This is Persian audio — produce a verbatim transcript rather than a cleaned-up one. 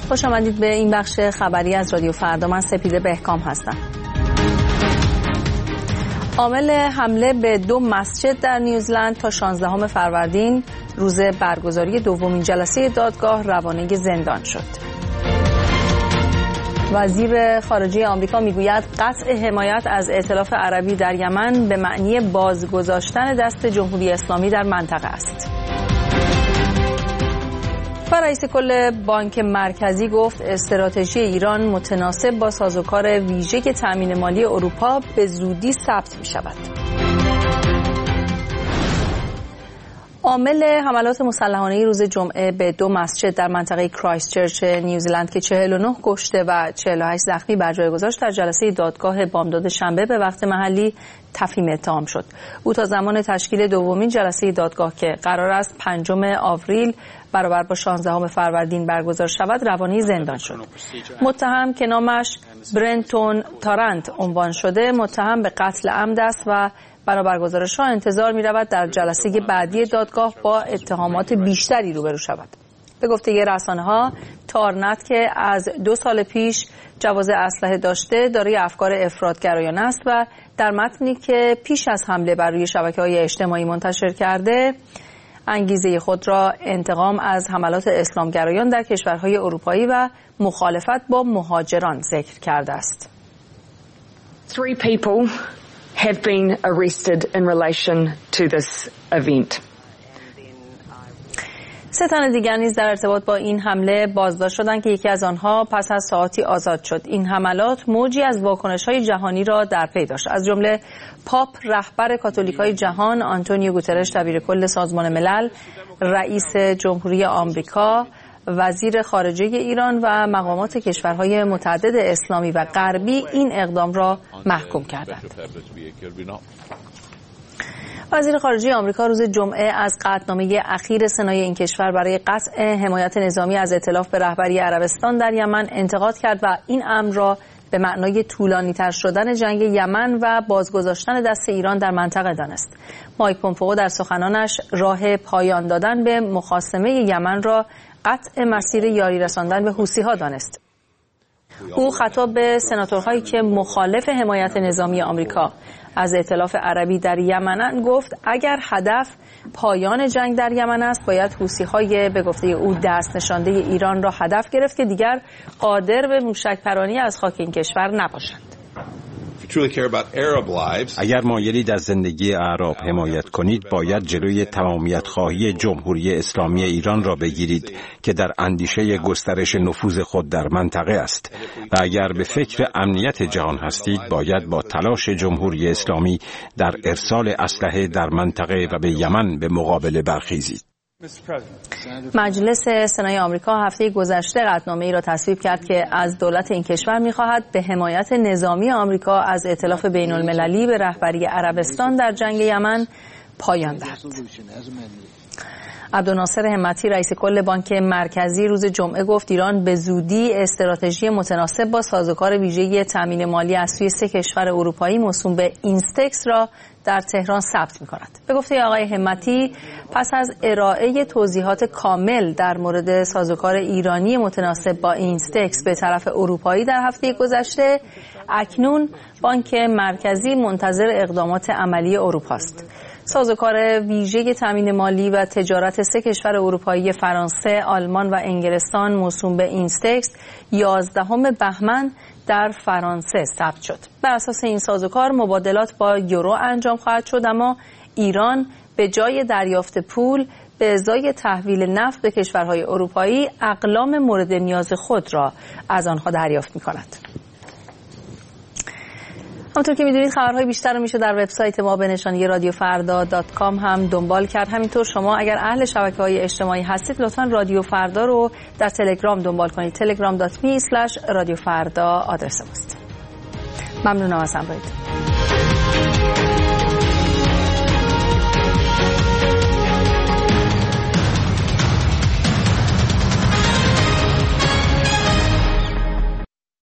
خوش آمدید به این بخش خبری از رادیو فردا. من سپیده بهکام هستم. عامل حمله به دو مسجد در نیوزلند تا شانزدهم فروردین روز برگزاری دومین جلسه دادگاه روانه زندان شد. وزیر خارجه آمریکا میگوید قطع حمایت از ائتلاف عربی در یمن به معنی بازگذاشتن دست جمهوری اسلامی در منطقه است. و رئیس کل بانک مرکزی گفت استراتژی ایران متناسب با سازوکار ویژه تأمین مالی اروپا به زودی ثبت می شود. عامل حملات مسلحانه روز جمعه به دو مسجد در منطقه کرایستچرچ نیوزلند که چهل و نه کشته و چهل و هشت زخمی بر جای گذاشت در جلسه دادگاه بامداد شنبه به وقت محلی تفهیم اتهام شد. او تا زمان تشکیل دومین جلسه دادگاه که قرار است پنجم آوریل برابر با شانزدهم فروردین برگزار شود روانی زندان شد. متهم که نامش برنتون تارنت عنوان شده متهم به قتل عمد است و بنابر گزارش‌ها انتظار می‌رود در جلسه بعدی دادگاه با اتهامات بیشتری روبرو شود. به گفته رسانه‌ها تارنت که از دو سال پیش جواز اسلحه داشته دارای افکار افراط‌گرایانه است و در متنی که پیش از حمله بر روی شبکه‌های اجتماعی منتشر کرده انگیزه خود را انتقام از حملات اسلامگرایان در کشورهای اروپایی و مخالفت با مهاجران ذکر کرده است. Three people have been arrested in relation to this event. سه تن دیگر نیز در ارتباط با این حمله بازداشت شدند که یکی از آنها پس از ساعاتی آزاد شد. این حملات موجی از واکنش‌های جهانی را در پی داشت، از جمله پاپ رهبر کاتولیکای جهان آنتونیو گوترش دبیر کل سازمان ملل، رئیس جمهوری آمریکا، وزیر خارجه ایران و مقامات کشورهای متعدد اسلامی و غربی این اقدام را محکوم کردند. وزیر خارجه آمریکا روز جمعه از قطعنامه اخیر سنای این کشور برای قطع حمایت نظامی از ائتلاف به رهبری عربستان در یمن انتقاد کرد و این امر را به معنای طولانی‌تر شدن جنگ یمن و بازگذاشتن دست ایران در منطقه دانست. مایک پومپئو در سخنانش راه پایان دادن به مخاصمه یمن را قطع مسیر یاری رساندن به حوثی‌ها دانست. او خطاب به سناتورهایی که مخالف حمایت نظامی آمریکا از ائتلاف عربی در یمن گفت اگر هدف پایان جنگ در یمن است باید حوثی‌های به گفته او دست نشانده ایران را هدف گرفت که دیگر قادر به موشک پرانی از خاک این کشور نباشند. اگر مایلید از زندگی اعراب حمایت کنید باید جلوی تمامیت خواهی جمهوری اسلامی ایران را بگیرید که در اندیشه گسترش نفوذ خود در منطقه است و اگر به فکر امنیت جهان هستید باید با تلاش جمهوری اسلامی در ارسال اسلحه در منطقه و به یمن به مقابله برخیزید. مجلس سنای آمریکا هفته گذشته قطعنامه‌ای را تصویب کرد که از دولت این کشور می‌خواهد به حمایت نظامی آمریکا از ائتلاف بین‌المللی به رهبری عربستان در جنگ یمن پایان دهد. عبدالناصر همتی رئیس کل بانک مرکزی روز جمعه گفت ایران به زودی استراتژی متناسب با سازوکار ویژه تامین مالی از سوی سه کشور اروپایی موسوم به اینستکس را در تهران ثبت می‌کند. به گفته آقای همتی پس از ارائه توضیحات کامل در مورد سازوکار ایرانی متناسب با اینستکس به طرف اروپایی در هفته گذشته اکنون بانک مرکزی منتظر اقدامات عملی اروپا است. سازوکار ویژه تامین مالی و تجارت سه کشور اروپایی فرانسه، آلمان و انگلستان موسوم به اینستکس یازدهم بهمن در فرانسه ثبت شد. بر اساس این سازوکار مبادلات با یورو انجام خواهد شد، اما ایران به جای دریافت پول به ازای تحویل نفت به کشورهای اروپایی اقلام مورد نیاز خود را از آنها دریافت می‌کند. همونطور که میدونید خبرهای بیشتر رو میشه در وبسایت ما به نشانی رادیو فردا دات کام هم دنبال کرد. همینطور شما اگر اهل شبکه‌های اجتماعی هستید لطفاً رادیو فردا رو در تلگرام دنبال کنید. تلگرام دات می اسلش رادیو فردا آدرس ماست. ممنونم از همراهیتون.